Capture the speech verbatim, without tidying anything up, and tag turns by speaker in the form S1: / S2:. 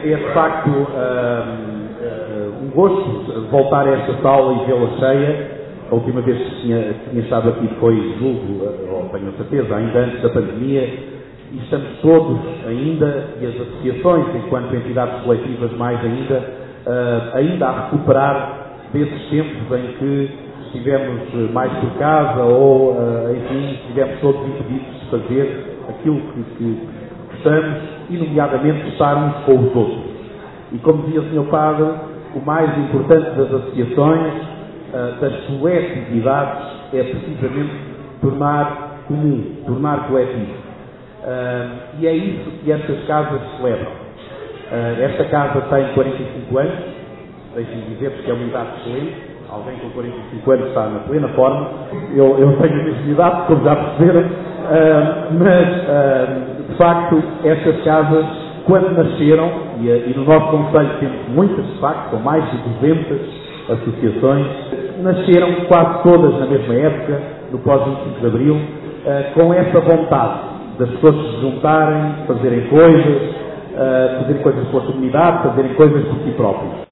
S1: é de facto um, um gosto voltar a esta sala e vê-la cheia. A última vez que tinha, tinha estado aqui foi, julgo, ou tenho certeza, ainda antes da pandemia, e estamos todos ainda, e as associações, enquanto entidades coletivas mais ainda, uh, ainda a recuperar desses tempos em que estivemos mais por casa ou, uh, enfim, estivemos todos impedidos de fazer aquilo que, que gostamos, e nomeadamente estar uns com os outros. E como dizia o senhor Padre, o mais importante das associações, uh, das coletividades, é precisamente tornar comum, tornar coletivo. Uh, e é isso que estas casas celebram. Uh, esta casa tem quarenta e cinco anos, deixem-me dizer-vos que é uma idade excelente. Alguém com quarenta e cinco anos está na plena forma. Eu, eu tenho a mesma idade, como já perceberam, uh, mas uh, de facto estas casas, quando nasceram, e, e no nosso concelho temos muitas, de facto, são mais de duzentas associações, nasceram quase todas na mesma época, no pós vinte e cinco de Abril, uh, com essa vontade das pessoas se juntarem, fazerem coisas, uh, fazerem coisas pela comunidade, fazerem coisas por si próprios.